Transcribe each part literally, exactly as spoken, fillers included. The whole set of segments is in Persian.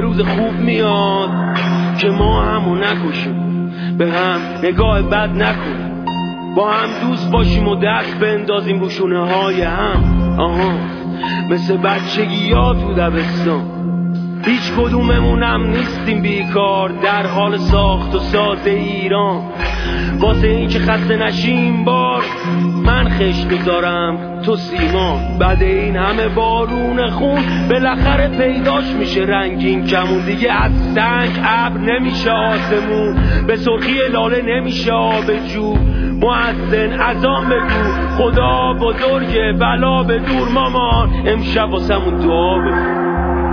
روز خوب میاد که ما همو نکشیم، به هم نگاه بد نکنیم، با هم دوست باشیم و دست بندازیم رو شونه های هم. آها مثل بچگی ها تو دبستان، هیچ کدوممونم نیستیم بیکار در حال ساخت و ساز ایران. واسه این که خسته نشیم بار من خشت بذارم تو سیمان. بعد این همه بارون خون بالاخره پیداش میشه رنگین کمون. دیگه از سنگ ابر نمیشه آسمون، به سرخی لاله نمیشه آب جو. مؤذن اذان بگو خدا بزرگه بلا به دور مامان، امشب واسمون دعا بگو.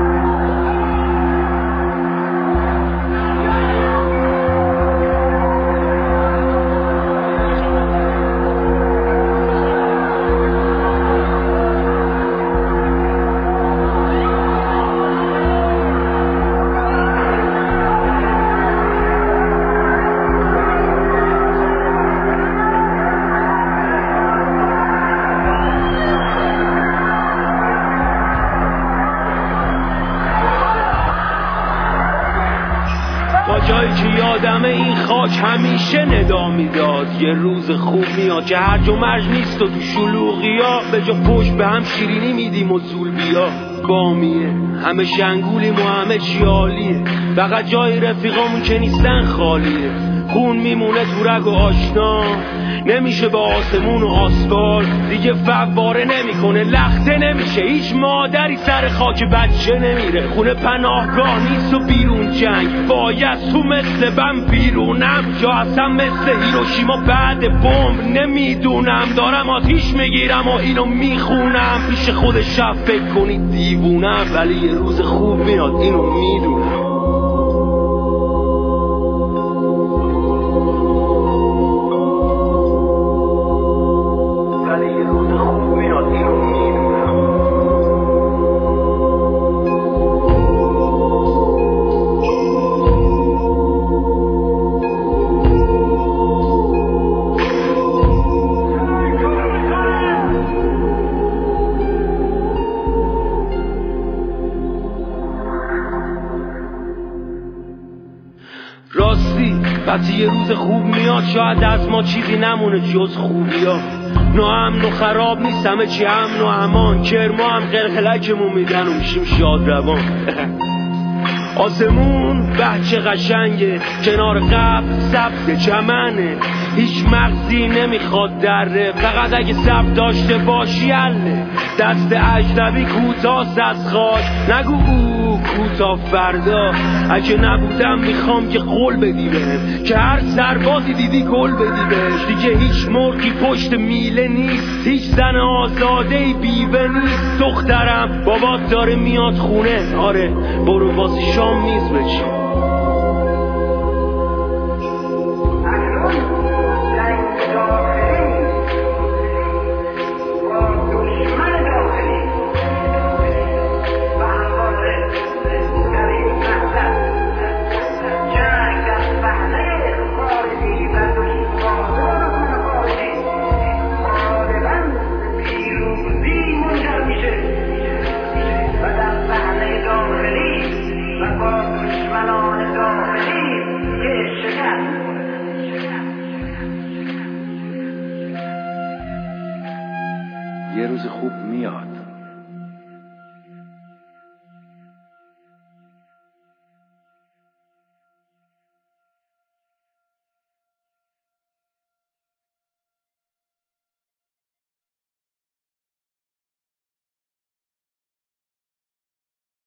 جایی که یادم این خاک همیشه ندا میداد یه روز خوب میاد که هرج و مرج نیست و تو شلوغی ها به جا پشت به هم شیرینی میدیم و زول بیا بامیه. همه شنگولیم و همه چی عالیه، فقط جای رفیقامون که نیستن خالیه. خون میمونه تو رگ و آشنا، نمیشه به آسمون و آسفال دیگه فواره نمیکنه، لخته نمیشه، هیچ مادری سر خاک بچه نمیره. خونه پناهگاه نیست و بیرون جنگ، باید تو مثل بم بیرونم یا اصلا مثل هیروشیما بعد بمب نمیدونم. دارم آتیش میگیرم و اینو میخونم، پیش خود شب فکر کنید دیوونم، ولی یه روز خوب میاد اینو میدونم. راستی وقتی یه روز خوب میاد شاید از ما چیزی نمونه جز خوبی ها. ناامن و خراب نیست، همه چی امن و امان، کرما هم قلقلکمون میدن و میشیم شاد روان. آسمون بچه قشنگه، کنار قبل سبز چمنه، هیچ مغزی نمیخواد دره، فقط اگه صبر داشته باشی حله. دست اجنبی کوتاست از خاک، نگو او کوتاه فردا. اگه نبودم میخوام که قول بدی بهم، که هر سربازی دیدی گل بدی بهش. دیگه هیچ مرغی پشت میله نیست، هیچ زن آزادهی بیوه نیست. دخترم بابات داره میاد خونه، آره برو واسه شام میز بچین. یه روز خوب میاد.